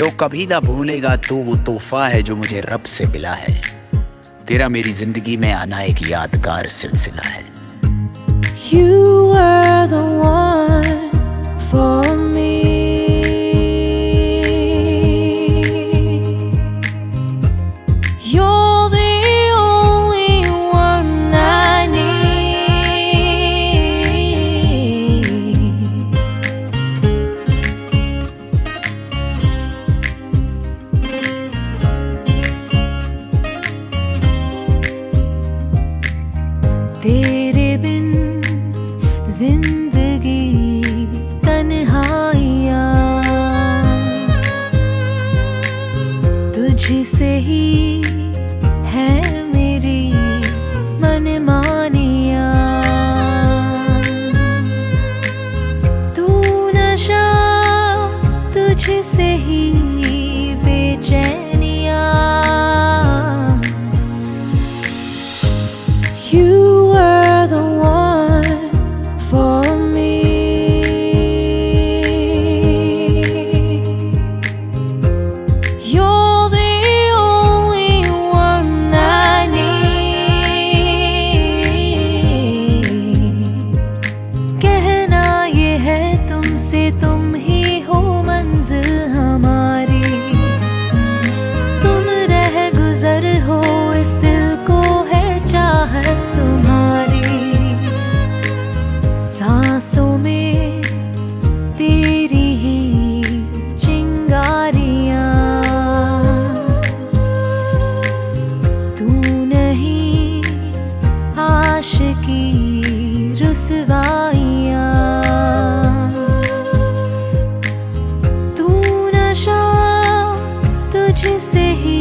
जो कभी ना भूलेगा तू वो तोहफा है जो मुझे रब से मिला है। तेरा मेरी जिंदगी में आना एक यादगार सिलसिला है। You were the one for me. You're the only one I need. तेरे बिन जिंदगी तन्हाइयाँ, तुझसे ही है मेरी मनमानियाँ। तू नशा, तुझसे ही बेचैनियाँ। You were the one for me. You're the only one I need. कहना ये है तुमसे, तुम ही हो मंजिल हमारी। तुम रह गुजर हो, इस दिल को है चाहत तुम्हारी। सांसों में तेरी ही चिंगारियाँ, तू नहीं आशिकी रुसवाइयाँ। तू नशा, तुझसे ही